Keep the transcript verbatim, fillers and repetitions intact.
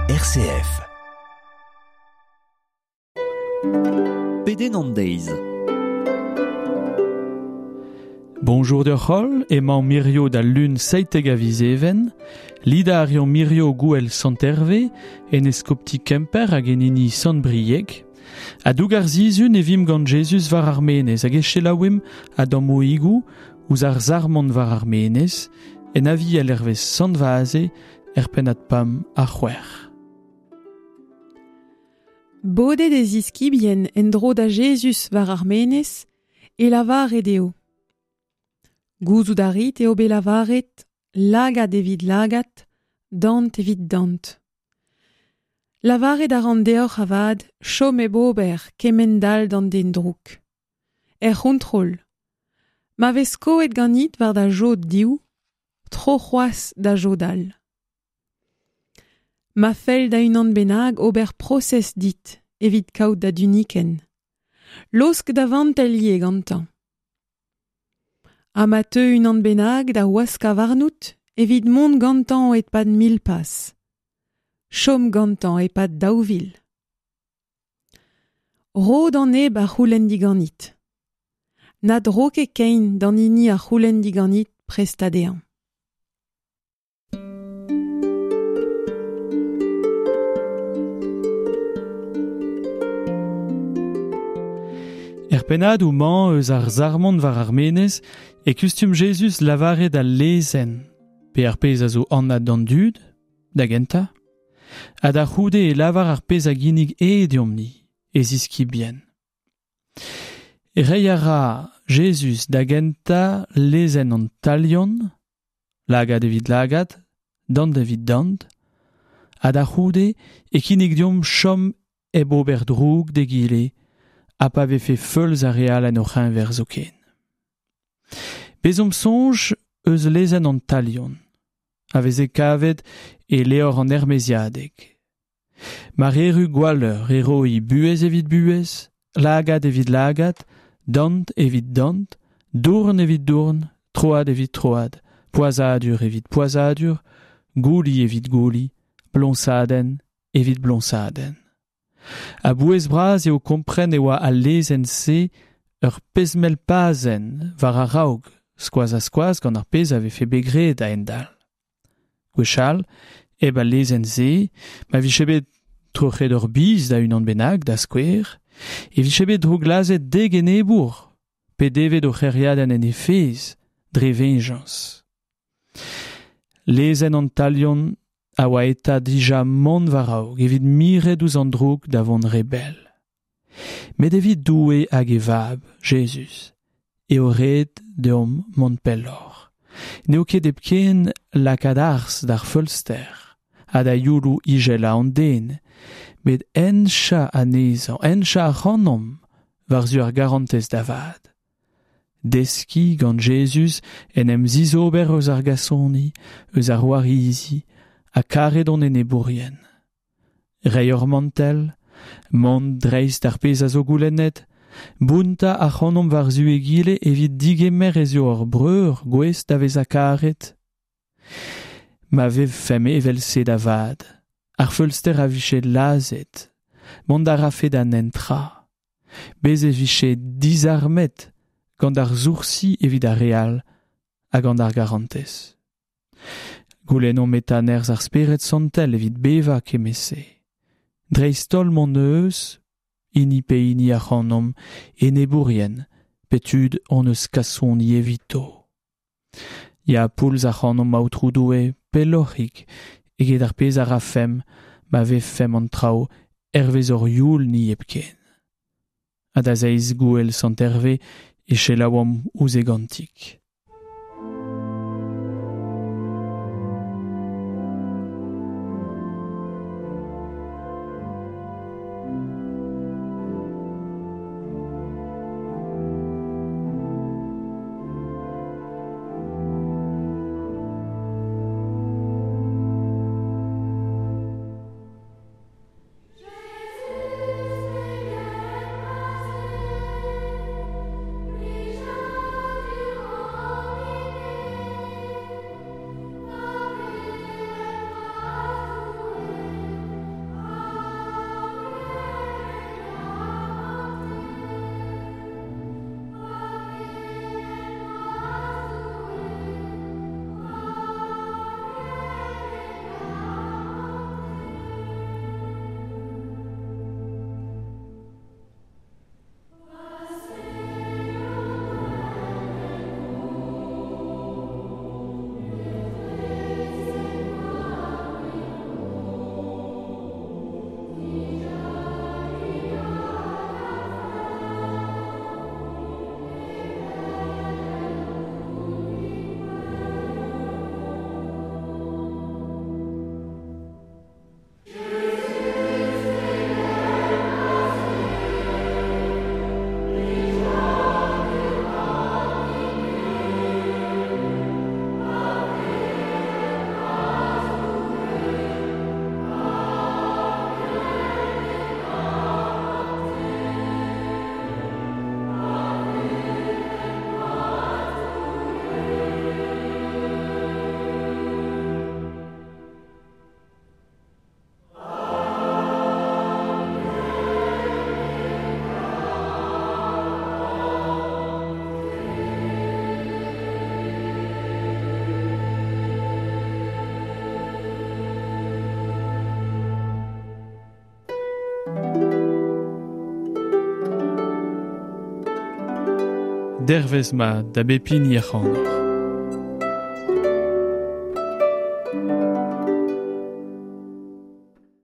R C F. Pédénandeiz. Bonjour de Chol, emañ Mirio da lun seiteg a vizeven, lida arion Mirio gouel Sant-Hervé, en eskopti Kemper hag enini Sant-Brieg, a dougar zizun evim gant Jesus var Armenez, hag echelaouem a dammo igou, ouz ar zarmant var Armenez, en avi el ervez Sant-Vaze, er penat pam a c'hwer. Bode des iskibien en dro da Jesus var Armenez, e lavar edeo. Gouzout a rit eo be lavaret, lagat evit lagat, dant evit dant. Lavaret a ran deoc'h avad, chom e bober, kemendal dant den drouk. Er c'hontrol. Ma vez koet ganit war da jod diou, tro c'hoaz da jodal. Ma fel da unan benag ober proses dit, evit kaout da duniken. Losk da vantel ie gantan. Ha ma teu unan benag da waska varnout, evit mont gantan et pad mil pas. Chom gantan et pad daouvil. Rod an eb a c'houlenn ganit. Na dro ket kein dan ini a c'houlenn ganit prestadean. Er penad ou man eus ar zarmant var Armenez e kustum Jesus lavaret al lezen, pe ar pez a zo annad d'an dud, da genta, ha da c'houde e lavar ar pez a ginig e deomni, e ziski bien. E rei a ra Jesus da genta lezen an talion, lagad evit lagad, dant evit dant, ha da c'houde e kinig deom chom e bober droug de gile, ha pa vefe feulz a real en oc'hin ver zo ken. Bezom sonj eus lezen an talion, a veze kavet e leor an ermeziadeg. Mar eru gwaleur ero i buez evit buez, lagad evit lagad, dant evit dant, dourn evit dourn, troad evit troad, poazadur evit poazadur, gouli evit gouli, blonsaden evit blonsaden. A bouez braz eo kompren e oa a lezen se ur pezmel pazen var a raog, skoaz a skoaz gant ar pez ave fe begre da endal. Gwechal, eb a lezen se, ma vi chebet trochet ur biz da unan benag da skwer, e vi chebet dro glazet deg en ebour, pe devet o c'heriaden en e fez, dre venjans. Lezen an talion a oa eta dija mont varaog, evit miret ouz an droug da vont rebel. Met evit doue hag e vab, Jesus, e o red deom mont pellor. Neo ket epken lakad ars d'ar feulster, ha da youlou igel a an den, met encha a nezan, encha a c'hannom, war zu ar garantez da vad. Deski gant Jesus en em zizober eus ar gasoni, eus ar warizi, a karet on en e bourien. Rei ur mantel, mont dreiz d'ar pez a zo goulennet, bunta a c'hannom war zu e gile evit digemer ez eo ur breur gwez da vez a karet. Ma vev fem evel se da vad, ar feulster a vichet lazet, mont a rafet an entra, bez e vichet dizarmet gant ar zoursi evit a real a gant ar garantez. Goulennon metan erz ar speret santel evit beva kemese. Dreiz tol mon eus, ini pe ini a c'hannom, en e bourien, petud on eus kasson i evito. Ya poulz a c'hannom maoutroudoe pelochik, eget ar pez a rafem, ma ve fem an trao, ervez ur youl ni epken. Ha da zeiz gouel Sant-Hervé, e chelaouam ouze gantik. Jesus, dervez ma da bepini a c'hanoc'h.